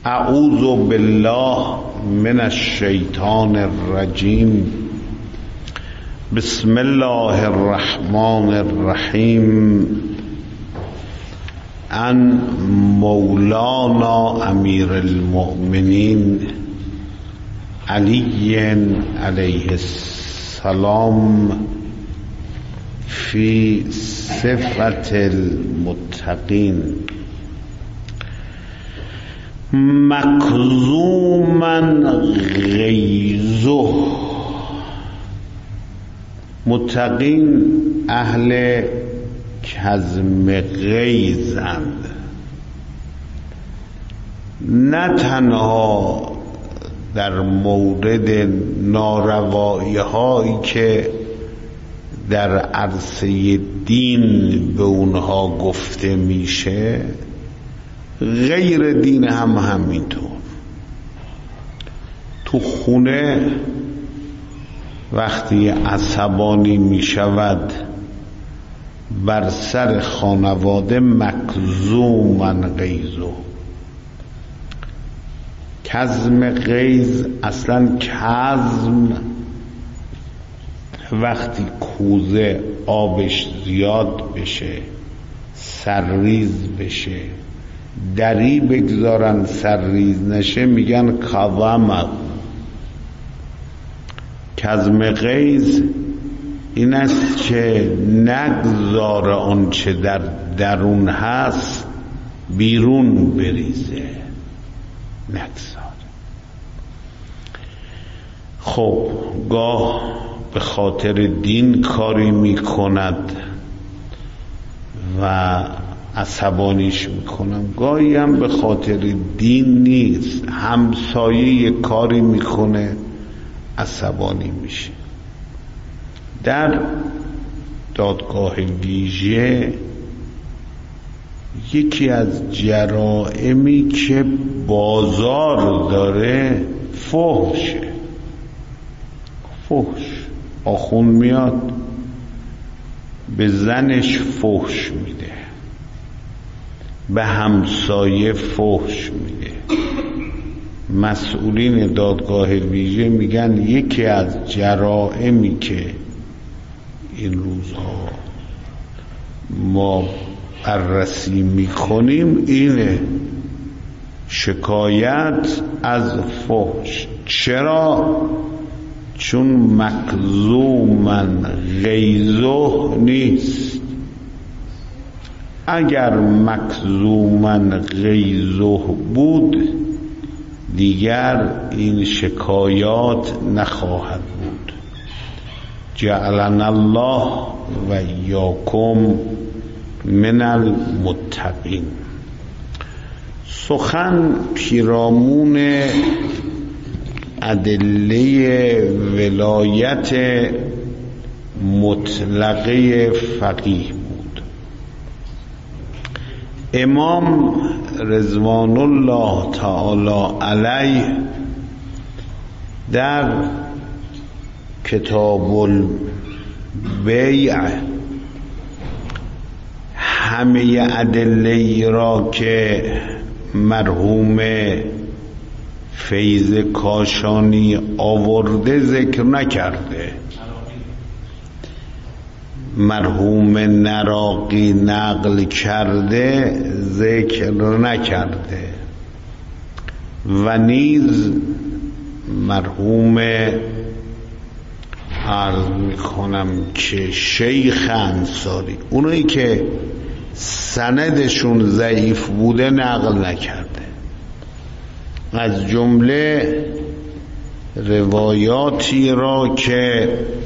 اعوذ بالله من الشیطان الرجیم. بسم الله الرحمن الرحیم. عن مولانا امیر المؤمنین علی علیه السلام فی صفت المتقین. مکظوما غیظه. متقین اهل کظم غیظند، نه تنها در مورد ناروایی هایی که در عرصه دین به اونها گفته میشه، غیر دین هم همینطور. تو خونه وقتی عصبانی می شود بر سر خانواده، مکظوما غیظه. کظم غیظ، اصلا کظم وقتی کوزه آبش زیاد بشه، سرریز بشه، دری بگذارن سرریز نشه، میگن کظم. کظم غیظ این است که نگذار آنچه در درون هست بیرون بریزه، نگذار. خب گاه به خاطر دین کاری میکند و عصبانیش میکنم، گاهی هم به خاطر دین نیست، همسایه کاری میکنه عصبانی میشه. در دادگاه ویژه یکی از جرائمی که بازار داره فحشه. فحش، آخون میاد به زنش فحش میده، به همسایه فحش میده. مسئولین دادگاه ویژه میگن یکی از جرائمی که این روزها ما بررسی میکنیم اینه، شکایت از فحش. چرا؟ چون مکظوما غیظه نیست. اگر مکظوما غیظه بود دیگر این شکایات نخواهد بود. جعلنا الله و ایاکم من المتقین. سخن پیرامون ادله ولایت مطلقه فقیه بود. امام رضوان الله تعالی علیه در کتاب البیع همه ادله را که مرحوم فیض کاشانی آورده ذکر نکرده، مرحوم نراقی نقل کرده ذکر نکرده، و نیز مرحوم عرض میکنم که شیخ انصاری، اونایی که سندشون ضعیف بوده نقل نکرده. از جمله روایاتی را که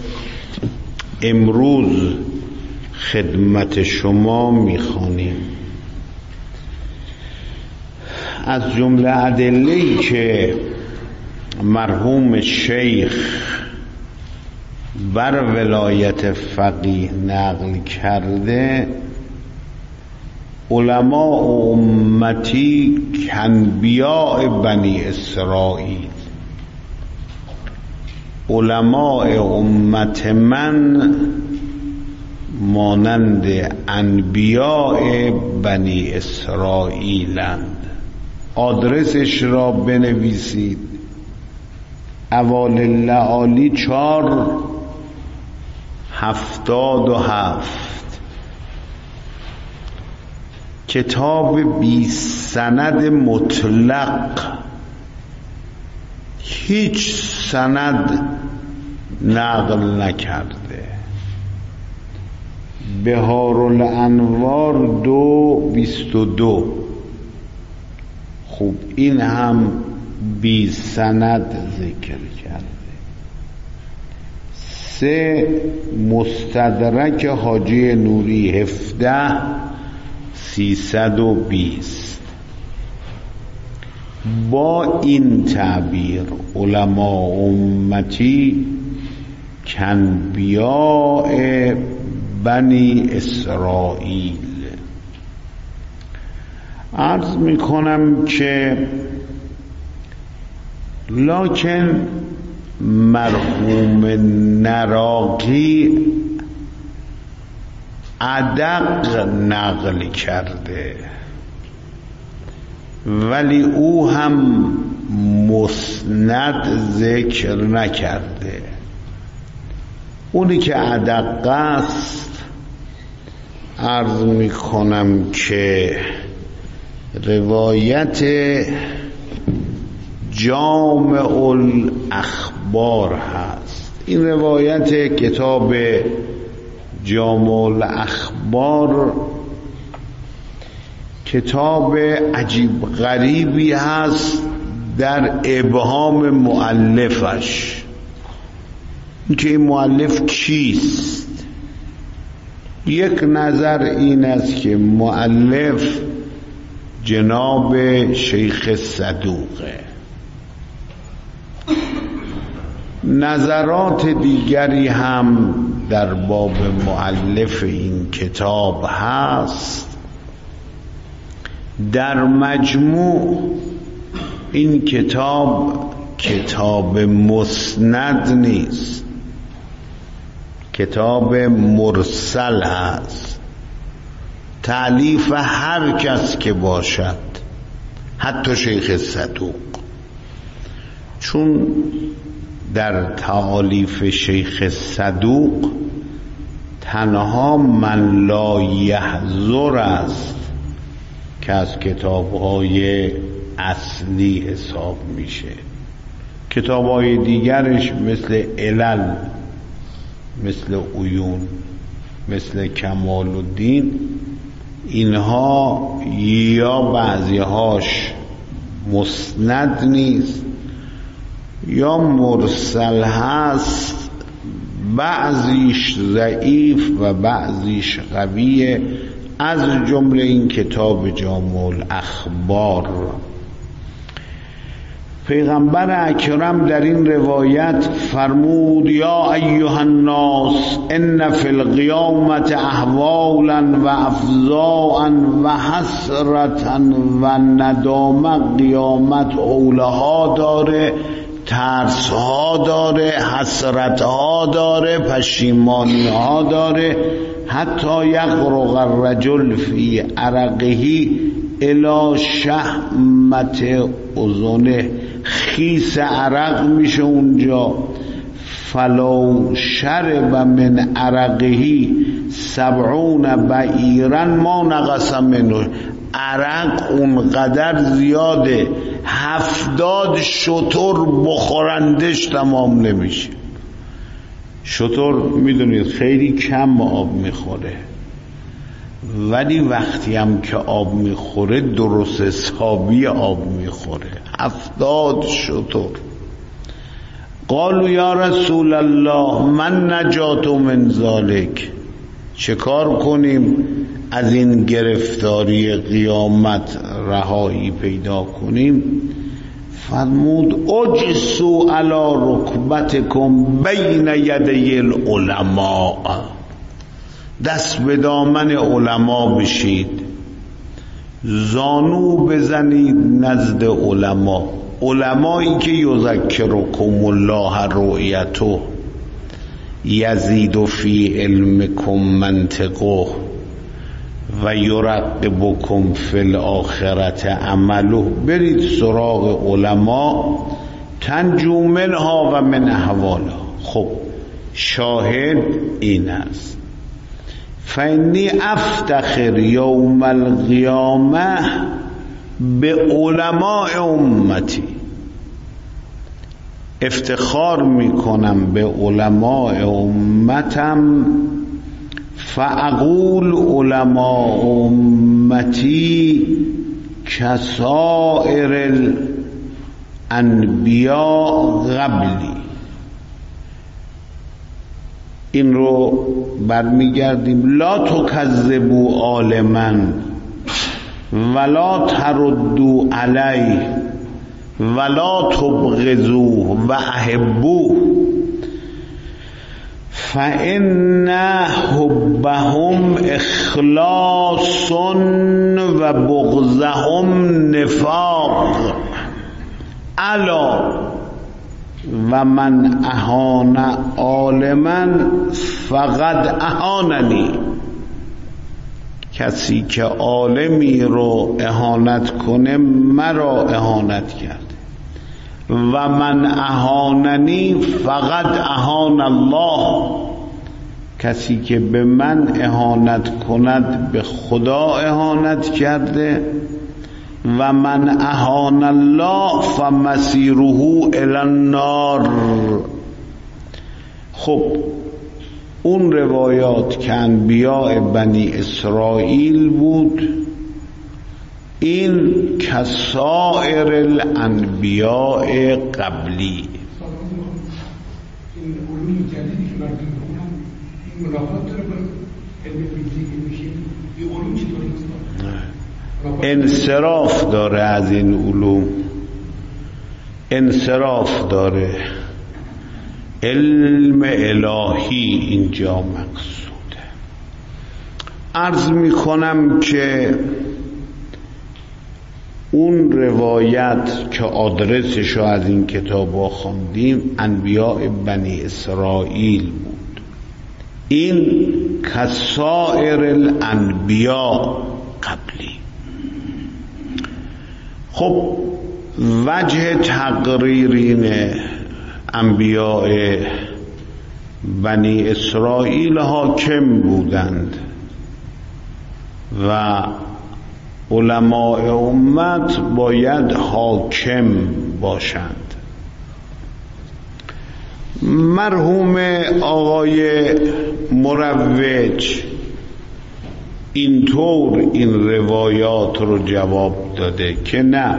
امروز خدمت شما میخوانیم، از جمله ادله‌ای که مرحوم شیخ بر ولایت فقیه نقل کرده، علماء امتی کانبیاء بنی اسرائیل، علماء امت من مانند انبیاء بنی اسرائیلند. آدرسش را بنویسید. اوالاللعالی 477 کتاب بی سند مطلق، هیچ سند نقل نکرده. بهارالانوار 222. خوب این هم بی سند ذکر کرده. 3 مستدرک حاجی نوری 17320. با این تعبیر علماء امتی کانبیاء بنی اسرائیل. عرض میکنم که لکن مرحوم نراقی ادق نقل کرده، ولی او هم مسند ذکر نکرده. اونی که ادق است عرض میکنم که روایت جامع الاخبار هست. این روایت کتاب جامع الاخبار کتاب عجیب غریبی هست در ابهام مؤلفش، که این مؤلف کیست. یک نظر این است که مؤلف جناب شیخ صدوقه. نظرات دیگری هم در باب مؤلف این کتاب هست. در مجموع این کتاب مسند نیست، کتاب مرسل هست. تألیف هر کس که باشد، حتی شیخ صدوق، چون در تألیف شیخ صدوق تنها من لا یحضر است که از کتاب‌های اصلی حساب میشه. کتاب‌های دیگرش مثل علل، مثل عیون، مثل کمال الدین، اینها یا بعضی‌هاش مسند نیست یا مرسل هست، بعضیش ضعیف و بعضیش قویه، از جمله این کتاب جامع الاخبار. پیغمبر اکرم در این روایت فرمود یا ایها الناس ان فی القیامت احوالا و افزاعا و حسرتا و ندامه. قیامت حولها داره، ترسها داره، حسرتها داره، پشیمانیها داره. حتی یغرق الرجل فی عرقه الی شحمت اذنه، خیس عرق میشه اونجا. فلو شرب من عرقه 70 بعیرا ما نقص منه. عرق اونقدر زیاده 70 شتر بخورندش تمام نمیشه. شتر میدونید خیلی کم آب میخوره، ولی وقتی هم که آب میخوره درست حسابی آب میخوره. 70 شتر. قالوا یا رسول الله من نجات من ذلک، چه کار کنیم از این گرفتاری قیامت رهایی پیدا کنیم؟ فرمود اجسوا علی رکبتکم بین یدی العلماء، دست به دامن علما بشید، زانو بزنید نزد علما، علمایی که یذکرکم الله رؤیته یزید فی علمکم منطقه و یرقبکم فی الاخرة عمله، برید سراغ علما، تنجو منها و من احوالها. خب شاهد این است، فانی افتخر یوم القیامه به علماء امتی، افتخار میکنم به علماء امتم، فاقول علماء امتی کسائر الانبیاء قبلی. این رو برمیگردیم، لا تکذبوا عالما ولا تردوا علیه ولا تبغضوه و احبوه فإن حبهم اخلاص و بغضهم نفاق. الا و من اهان عالما فقد اهاننی، کسی که عالمی رو اهانت کنه مرا اهانت کرده. و من اهاننی فقد اهان الله، کسی که به من اهانت کند به خدا اهانت کرده. و من اهان الله فمسیره الی النار. خب اون روایات که انبیاء بنی اسرائیل بود، این کسائر الانبیاء قبلی. این علوم جدیدی که مردم بخونن این ملاقات داره با علم فیزیک میشه، این علوم چطوری انصراف داره از این علوم، انصراف داره. علم الهی اینجا مقصوده. عرض میکنم که اون روایت که آدرسشو از این کتابا خواندیم انبیاء بنی اسرائیل بود. این کسائر الانبیاء قبلی. خب وجه تقریر این انبیاء بنی اسرائیل حاکم بودند و علماء امت باید حاکم باشند. مرحوم آقای مروج اینطور این روایات رو جواب داده که نه،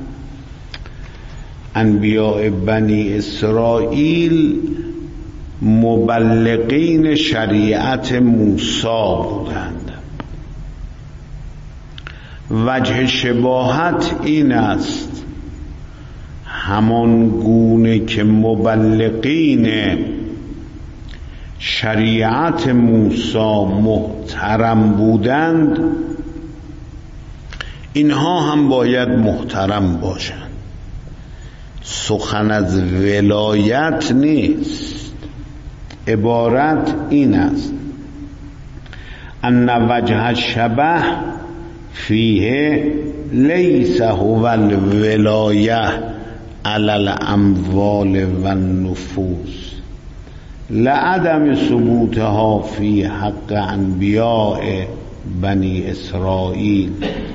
انبیاء بنی اسرائیل مبلغین شریعت موسی بودند. وجه شباهت این است، همان گونه که مبلغین شریعت موسی محترم بودند، اینها هم باید محترم باشند. سخن از ولایت نیست، عبارت این است ان وجه الشبه فیه لیس هو الولایه علی الاموال و النفوس لعدم ثبوتها فی حق انبیاء بنی اسرائیل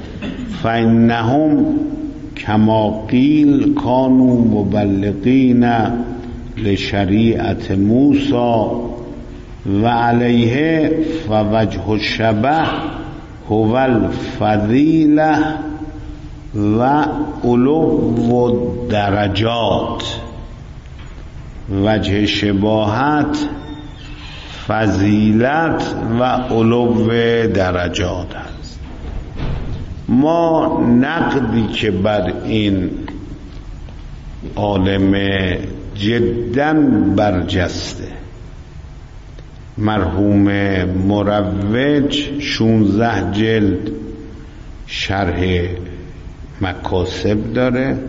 فانهم کما قیل کانوا مبلغین لشریعت موسی و علیه فوجه الشبه هو الفضیله و علو درجات. وجه شباهت فضیلت و علو درجات است. ما نقدی که بر این عالم جدا برجسته مرحوم مروج 16 جلد شرح مکاسب داره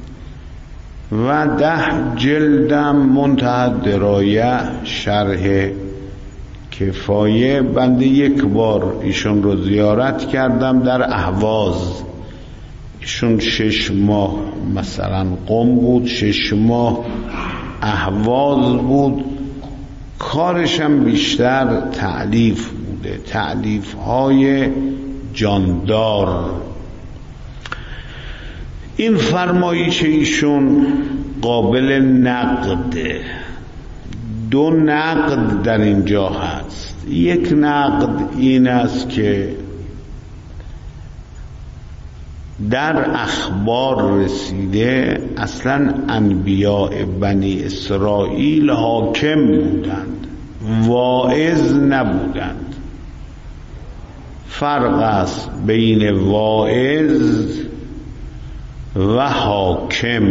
و 10 جلدم منتهی درایه شرح کفایه. بنده یک بار ایشون رو زیارت کردم در اهواز. ایشون 6 ماه مثلا قم بود، 6 ماه اهواز بود. کارشم بیشتر تألیف بوده، تألیف های جاندار. این فرمایش ایشون قابل نقده. 2 نقد در اینجا هست. یک نقد این است که در اخبار رسیده اصلا انبیاء بنی اسرائیل حاکم بودند، واعظ نبودند. فرق است بین واعظ و حاکم.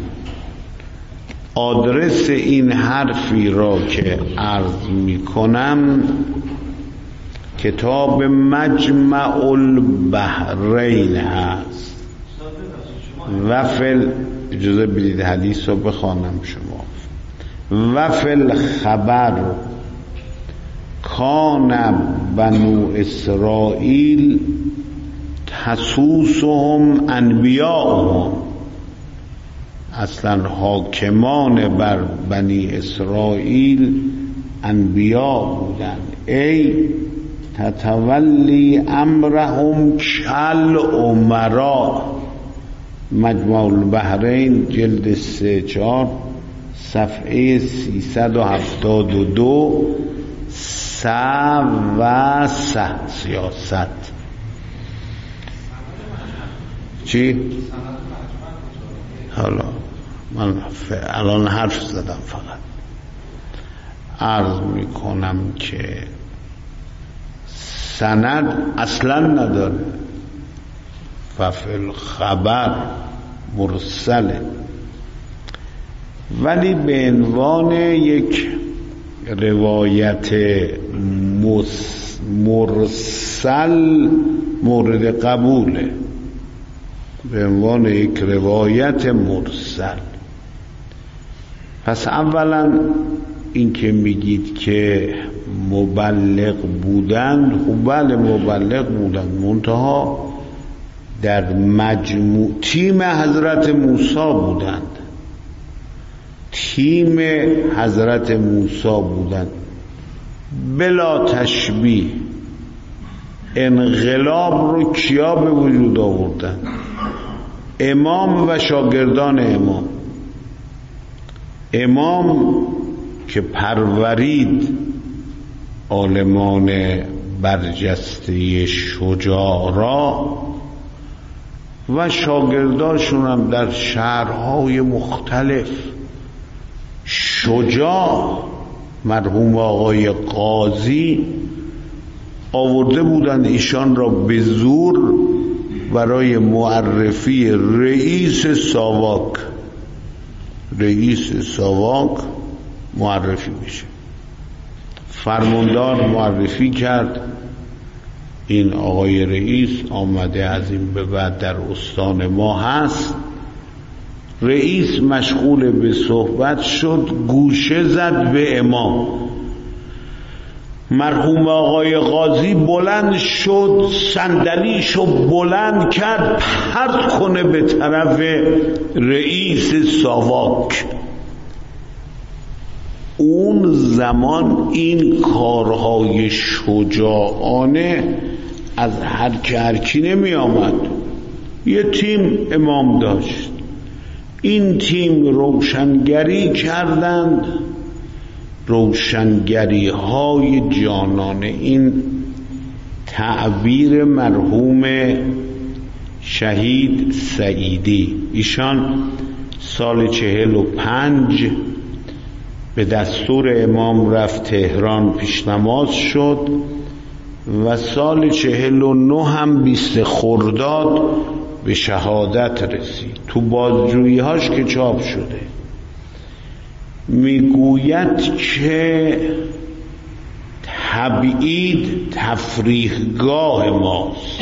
آدرس این حرفی را که عرض می کنم کتاب مجمع البحرین هست. اجازه بدید حدیث رو بخوانم شما. و فی الخبر کان بنو اسرائیل تسوسهم انبیاءهم. اصلا حاکمان بر بنی اسرائیل انبیا بودند. ای تتولی امرهم کل امرا. مجمع البحرین جلد 3-4 صفحه 372. سیاست چی؟ حالا من الان حرف زدم، فقط عرض می کنم که سند اصلا نداره. ففی الخبر مرسله، ولی به عنوان یک روایت مرسل مورد قبوله. به عنوان یک روایت مرسل. پس اولا این که میگید که مبلغ بودند، خب بله مبلغ بودند، منتها در مجموع تیم حضرت موسی بودند، تیم حضرت موسی بودند بلا تشبیه. انقلاب رو کیا به وجود آوردن؟ امام و شاگردان امام. امام که پرورید عالمان برجسته شجاع را و شاگرداشون هم در شهرهای مختلف شجاع. مرحوم آقای قاضی آورده بودند ایشان را به زور برای معرفی رئیس ساواک معرفی میشه. فرماندار معرفی کرد، این آقای رئیس آمده از این به بعد در استان ما هست. رئیس مشغول به صحبت شد، گوشه زد به امام. مرحوم آقای قاضی بلند شد، صندلیشو بلند کرد پرت کنه به طرف رئیس ساواک. اون زمان این کارهای شجاعانه از هر کی نمی آمد. یه تیم امام داشت، این تیم روشنگری کردند، روشنگری های جانانه. این تعبیر مرحوم شهید سعیدی، ایشان سال 45 به دستور امام رفت تهران پیش نماز شد و سال 49 هم 20 خرداد به شهادت رسید. تو بازجویی هاش که چاپ شده میگوید که تبعید تفریحگاه ماست،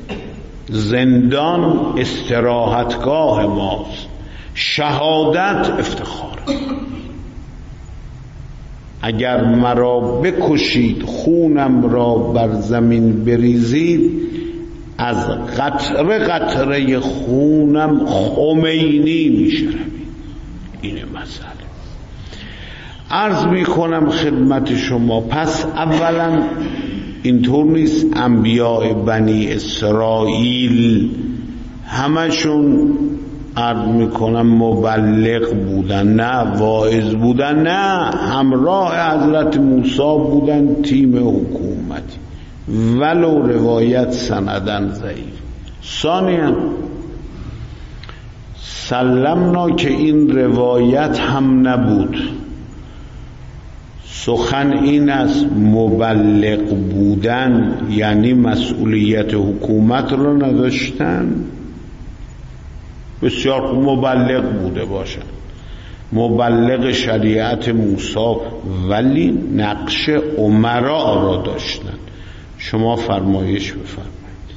زندان استراحتگاه ماست، شهادت افتخار. اگر مرا بکشید خونم را بر زمین بریزید، از قطره قطره خونم خمینی میشرمید. این مسئله عرض میکنم خدمت شما. پس اولا اینطور نیست انبیاء بنی اسرائیل همشون عرض میکنم مبلغ بودن، نه واعظ بودن، نه همراه حضرت موسی بودن، تیم حکومتی، ولو روایت سندن ضعیف. ثانیا سلمنا که این روایت هم نبود. سخن این است مبلغ بودن یعنی مسئولیت حکومت را نداشتن. بسیار مبلغ بوده باشن، مبلغ شریعت موسی، ولی نقش امرا را داشتن. شما فرمایش بفرمایید.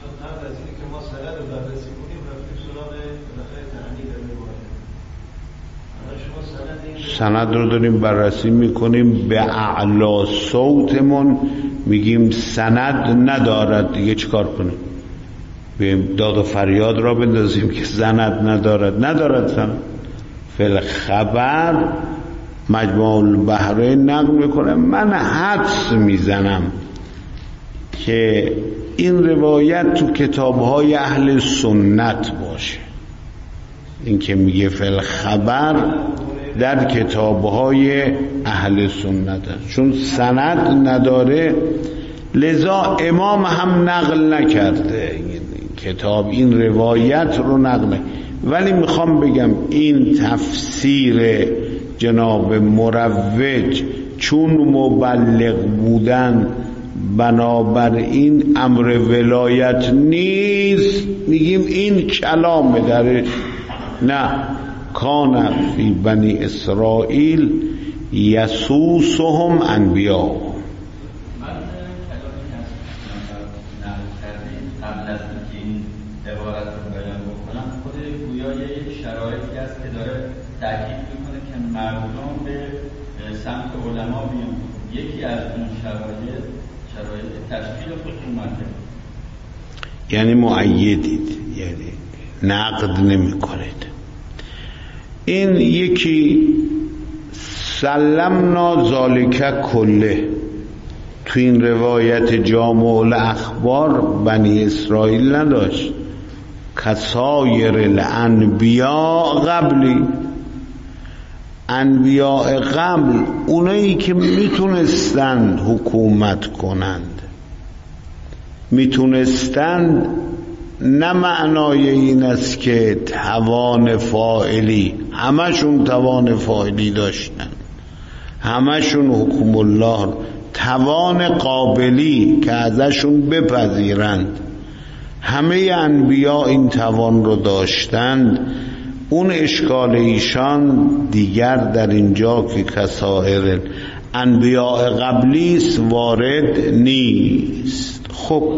سند رو داریم بررسی میکنیم، به اعلی صوتمون میگیم سند ندارد، دیگه چیکار کنیم؟ به داد و فریاد را بندازیم که سند ندارد سند. فل خبر مجموع البحرین نقل میکنه. من حدس میزنم که این روایت تو کتابهای اهل سنت باشه. این که میگه فل خبر در کتابهای اهل سنت هست، چون سند نداره لذا امام هم نقل نکرده این کتاب، این روایت رو نقل. ولی میخوام بگم این تفسیر جناب مروج چون مبلغ بودن بنابراین امر ولایت نیست، میگیم این کلام درش. نه، کان فی بنی اسرائیل یسوسهم انبیاء. قبل از اینکه این عبارت رو بیان بکنم، خود گویا یک شرایطی است که داره تاکید میکنه که مردم به سمت علما بیان. یکی از اون شرایط تشکیل حکومته. یعنی مؤیدید، یعنی نقد نمی کنید. این یکی سلمنا ذالک کله تو این روایت جامع الاخبار بنی اسرائیل نداشت. کسایر الانبیاء قبلی، انبیاء قبل اونایی که میتونستند حکومت کنند، میتونستند، نه معنای این است که توان فاعلی، همشون توان فاعلی داشتن، همشون حکم الله، توان قابلی که ازشون بپذیرند. همه انبیا این توان رو داشتند. اون اشکال ایشان دیگر در اینجا که کسائر انبیاء قبلی است وارد نیست. خب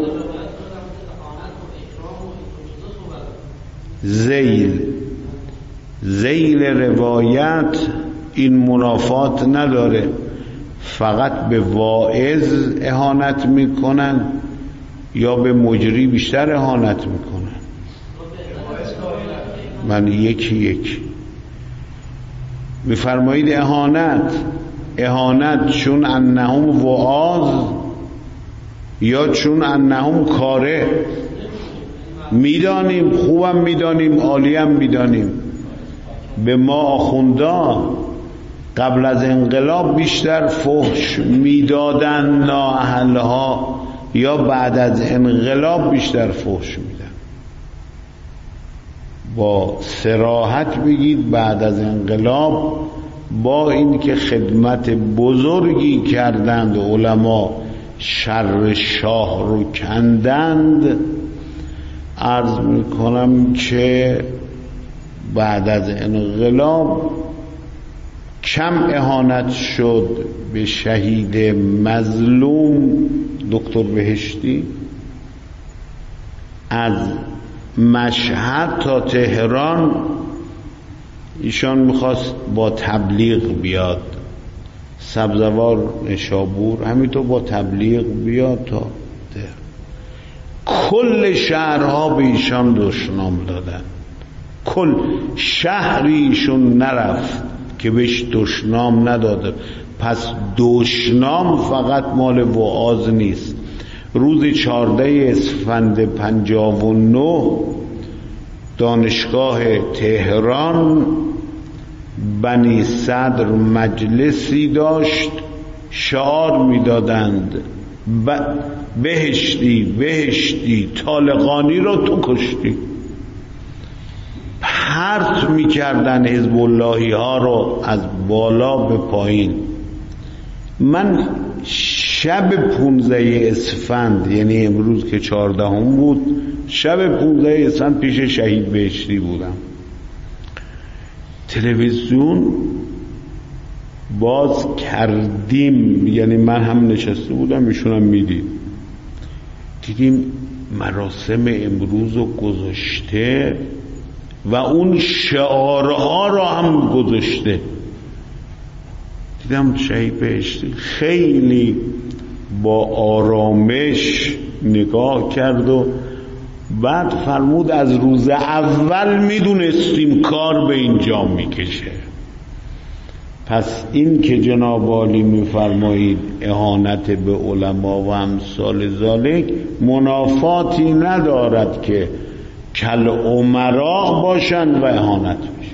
ذیل روایت این منافات نداره، فقط به واعظ اهانت میکنن یا به مجری بیشتر اهانت میکنن. من یکی میفرمایید اهانت چون انهم وعاظ یا چون انهم کاره؟ میدانیم، خوبم میدانیم، عالیم میدانیم. به ما آخوندا قبل از انقلاب بیشتر فحش میدادن نااهلها یا بعد از انقلاب بیشتر فحش میدن؟ با صراحت بگید بعد از انقلاب، با این که خدمت بزرگی کردند علما، شر شاه رو کندند، عرض میکنم که بعد از انقلاب کم اهانت شد به شهید مظلوم دکتر بهشتی. از مشهد تا تهران ایشان میخواست با تبلیغ بیاد سبزوار نشابور، همینطور با تبلیغ بیاد تا کل شهرها به ایشان دشنام دادن. کل شهری ایشون نرفت که بهش دشنام نداده. پس دشنام فقط مال وعاظ نیست. روز 14 اسفند 59 دانشگاه تهران بنی صدر مجلسی داشت، شعار میدادند بهشتی بهشتی طالقانی رو تو کشتی. پرت میکردن حزب اللهی ها رو از بالا به پایین. من شب 15 اسفند، یعنی امروز که 14 بود، شب 15 اسفند پیش شهید بهشتی بودم. تلویزیون باز کردیم، یعنی من هم نشسته بودم ایشون هم میدید، دیدیم مراسم امروز رو گذاشته و اون شعارها رو هم گذاشته. دیدم شهید بهشتی خیلی با آرامش نگاه کرد و بعد فرمود از روز اول میدونستیم کار به اینجا میکشه. پس این که جناب عالی میفرمایید اهانت به علما و امثال ذالک منافاتی ندارد که کل امرا باشند و اهانت بشه.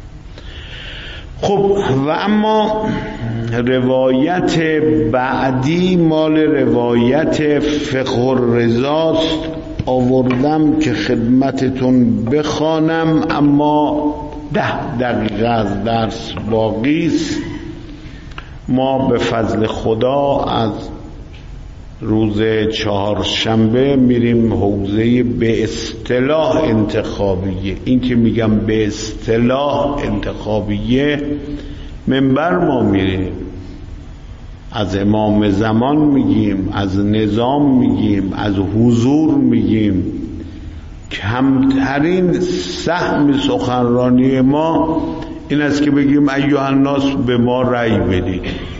خب و اما روایت بعدی مال روایت فقه الرضاست، آوردم که خدمتتون بخوانم، اما 10 دقیقه از درس باقی است. ما به فضل خدا از روز 4شنبه میریم حوزه به اصطلاح انتخابیه. این که میگم به اصطلاح انتخابیه، منبر ما میریم، از امام زمان میگیم، از نظام میگیم، از حضور میگیم. کمترین سهم سخنرانی ما این است که بگیم ایها الناس به ما رأی بدید.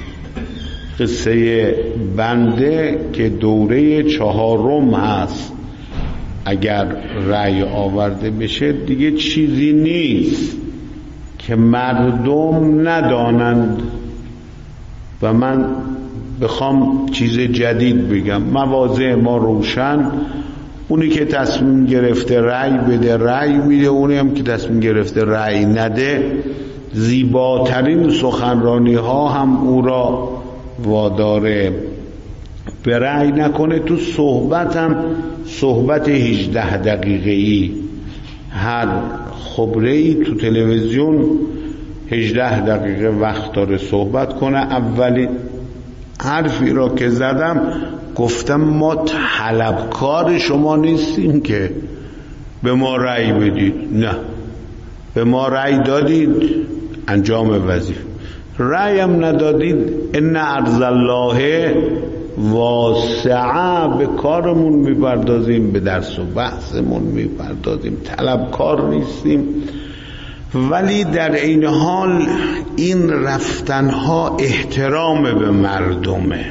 قصه بنده که دوره 4 هست، اگر رأی آورده بشه دیگه چیزی نیست که مردم ندانند. و من بخوام چیز جدید بگم، مواضع ما روشن، اونی که تصمیم گرفته رأی بده رأی میده، اونی هم که تصمیم گرفته رأی نده، زیباترین سخنرانی ها هم او را واداره به رأی نکنه. تو صحبت هم صحبت 18 دقیقه‌ای، هر خبره‌ای تو تلویزیون 18 دقیقه وقت داره صحبت کنه. اولین حرفی را که زدم گفتم ما طلبکار شما نیستیم که به ما رأی بدید، نه، به ما رأی دادید انجام وظیفه، رأی هم ندادید ان ارض الله واسعه، به کارمون میپردازیم، به درس و بحثمون میپردازیم، طلبکار نیستیم. ولی در این حال این رفتنها احترام به مردمه،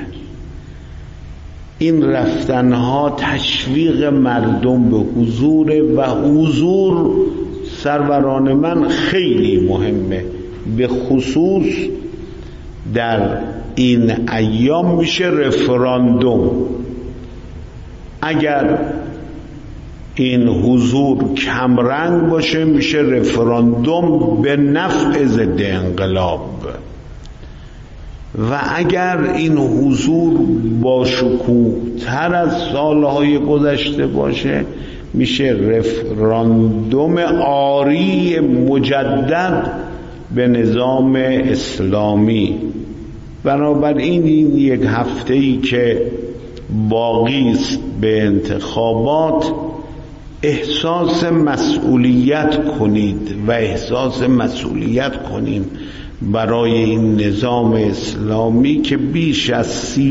این رفتنها تشویق مردم به حضور و حضور سروران من خیلی مهمه. به خصوص در این ایام میشه رفراندوم. اگر این حضور کمرنگ باشه میشه رفراندوم به نفع ضد انقلاب، و اگر این حضور با شکوه تر از سالهای گذشته باشه میشه رفراندوم آری مجدد به نظام اسلامی. بنابراین این یک هفته‌ای که باقی است به انتخابات احساس مسئولیت کنید و احساس مسئولیت کنیم برای این نظام اسلامی که بیش از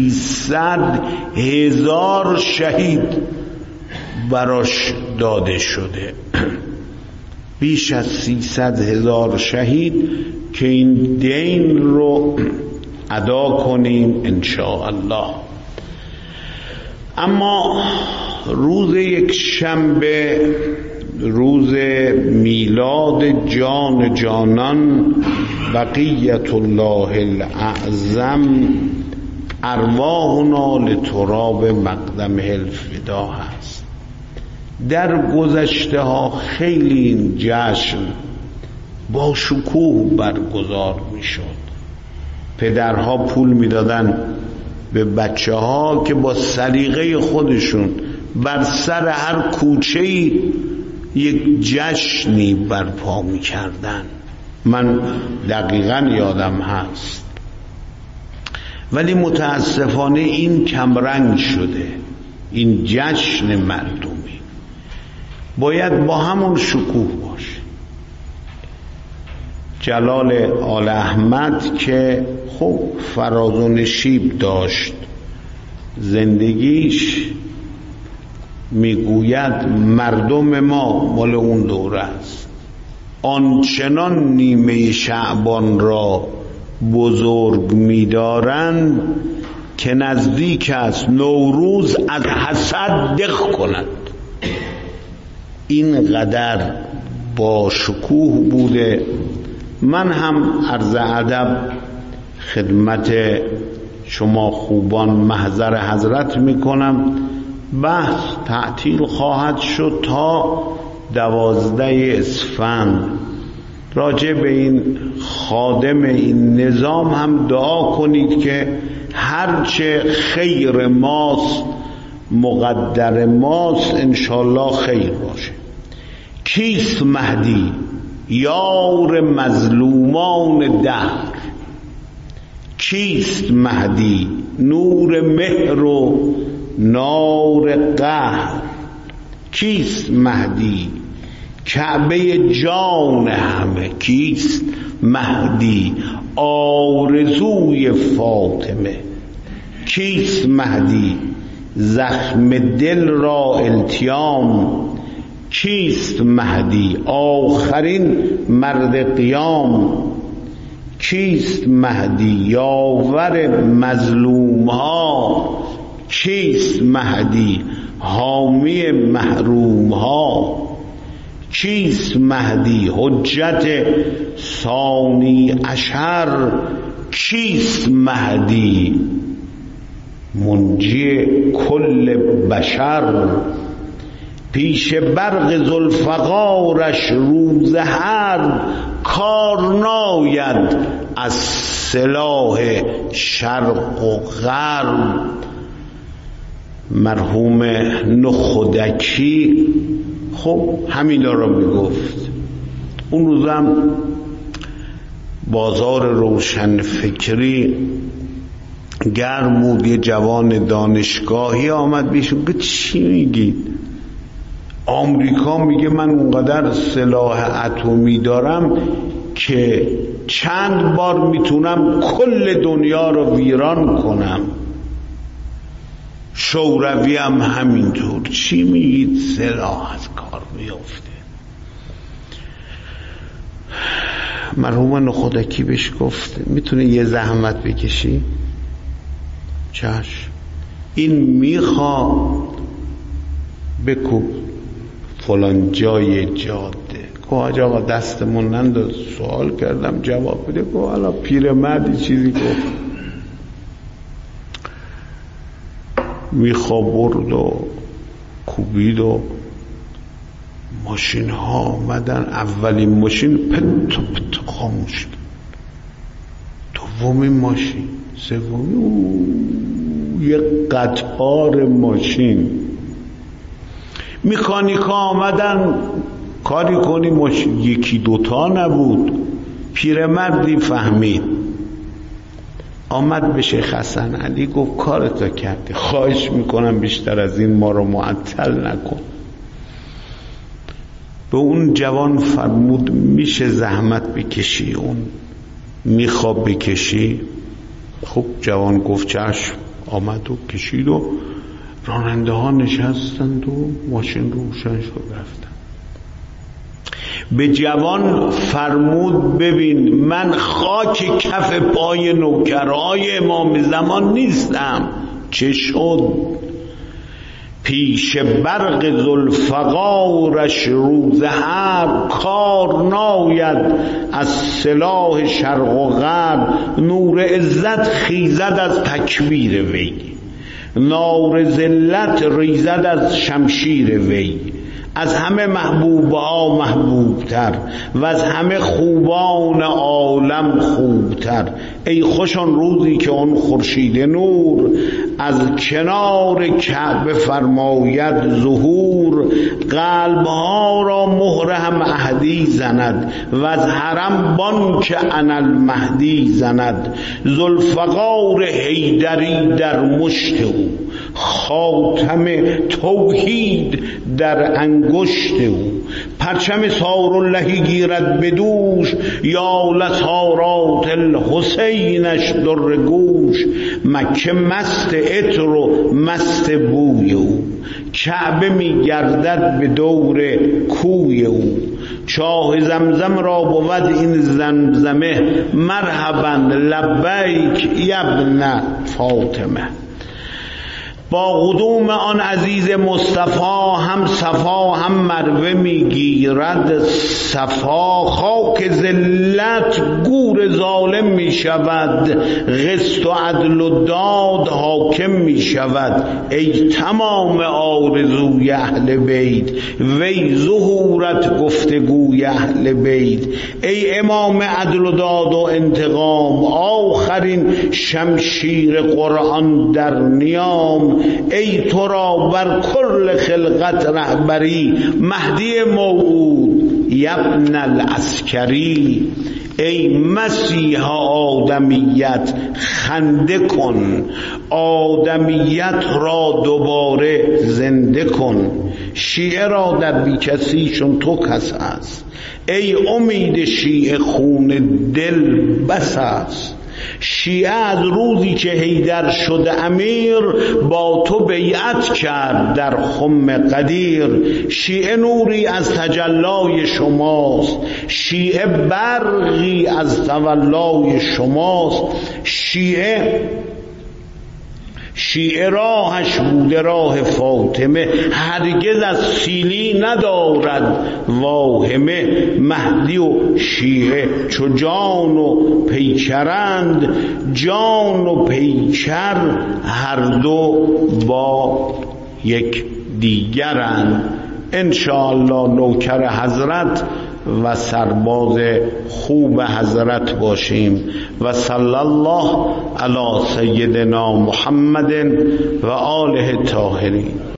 300,000 شهید براش داده شده. بیش از 300,000 شهید که این دین رو ادا کنیم انشاءالله. اما روز یک شنبه، روز میلاد جان جانان بقیت الله الاعظم، ارواحنا لتراب مقدمه الفدا هست. در گذشته ها خیلی این جشن با شکوه برگزار می شد. پدرها پول می دادن به بچه ها که با سلیقه خودشون بر سر هر کوچه‌ای یک جشنی برپا می کردن. من دقیقا یادم هست، ولی متاسفانه این کمرنگ شده. این جشن مردمی باید با همون شکوه باشه. جلال آل احمد که خب فراز و نشیب داشت زندگیش، میگوید مردم ما مال اون دوره است، آنچنان نیمه شعبان را بزرگ می‌دارند که نزدیک است نوروز از حسد دق کنند. اینقدر با شکوه بوده. من هم عرض ادب خدمت شما خوبان محضر حضرت میکنم. بحث تعطیل خواهد شد تا 12 اسفند. راجع به این خادم این نظام هم دعا کنید که هرچه خیر ماست مقدر ماست انشالله خیر باشه. کیست مهدی؟ یار مظلومان دهر. کیست مهدی؟ نور مهر و نار قهر. کیست مهدی؟ کعبه جان همه. کیست مهدی؟ آرزوی فاطمه. کیست مهدی؟ زخم دل را التیام. کیست مهدی؟ آخرین مرد قیام. کیست مهدی؟ یاور مظلوم ها. کیست مهدی؟ حامی محروم ها. کیست مهدی؟ حجت ثانی عشر. کیست مهدی؟ منجی کل بشر. پیش برق ذوالفقارش روز حرب کار ناید از سلاح شرق و غرب. مرحوم نخودکی خب همینا رو میگفت. اون روزم بازار روشن فکری گرم بود. یه جوان دانشگاهی آمد بهشون گفت چی میگید؟ آمریکا میگه من اونقدر سلاح اتمی دارم که چند بار میتونم کل دنیا رو ویران کنم. شوروی هم همینطور. چی میگید؟ سلاح از کار میفته. مرحوم نخودکی بهش گفت میتونه یه زحمت بکشی؟ چشم. این میخواد بکوب فلان جای جاده. گفت آقا دستمون ننداز. سوال کردم جواب بده. گفت حالا پیرمردی چیزی گفت. میخوا برد و کوبید و ماشین ها آمدن. اولین ماشین پت خاموش شد. دومین ماشین، سومی، یک قطار ماشین. مکانیکا آمدن کاری کنی ماشین. یکی دوتا نبود. پیرمردی فهمید، آمد به شیخ حسن علی گفت کارتا کردی، خواهش میکنم بیشتر از این ما رو معطل نکن. به اون جوان فرمود میشه زحمت بکشی؟ اون میخواب بکشی؟ خب جوان گفت چشم. آمد و کشید و راننده ها نشستند و ماشین روشن شد رفتن. به جوان فرمود ببین من خاک کف پای نوکرهای امام زمان نیستم. چه شد؟ پیش برق ذوالفقارش روز حرب کار ناید از سلاح شرق و غرب. نور عزت خیزد از تکبیر وی، نار ذلت ریزد از شمشیر وی. از همه محبوبها محبوبتر و از همه خوبان عالم خوبتر. ای خوش آن روزی که آن خورشید نور از کنار کعبه فرماید ظهور. قلبها را مهر هم اهدی زند و از حرم بان که انا المهدی زند. ذوالفقار حیدری در مشت او، خاتم توحید در انگشت او. پرچم ساراللهی گیرد به دوش، یا لسارات الحسینش در گوش. مکه مست عطر و مست بوی او، کعبه می گردد به دور کوی او. چاه زمزم را بود این زمزمه، مرحبا لبیک یبن فاطمه. با قدوم آن عزیز مصطفی هم صفا هم مروه میگیرد صفا. خاک ذلت گور ظالم می شود، قسط و عدل و داد حاکم می شود. ای تمام آرزوی اهل بیت، وی ظهورت گفتگوی اهل بیت. ای امام عدل و داد و انتقام، آخرین شمشیر قرآن در نیام. ای تو را بر کل خلقت رهبری، مهدی موعود یبن العسکری. ای مسیح آدمیت خنده کن، آدمیت را دوباره زنده کن. شیعه را در بی کسی چون تو کس است، ای امید شیعه خون دل بس است. شیعه از روزی که حیدر شد امیر، با تو بیعت کرد در خم قدیر. شیعه نوری از تجلای شماست، شیعه برقی از تولای شماست. شیعه راهش بوده راه فاطمه، هرگز از سیلی ندارد واهمه. مهدی و شیعه چو جان و پیکرند، جان و پیکر هر دو با یک دیگرند. انشاءالله نوکر حضرت و سرباز خوب حضرت باشیم. و صلی الله علی سیدنا محمد و آله الطاهرین.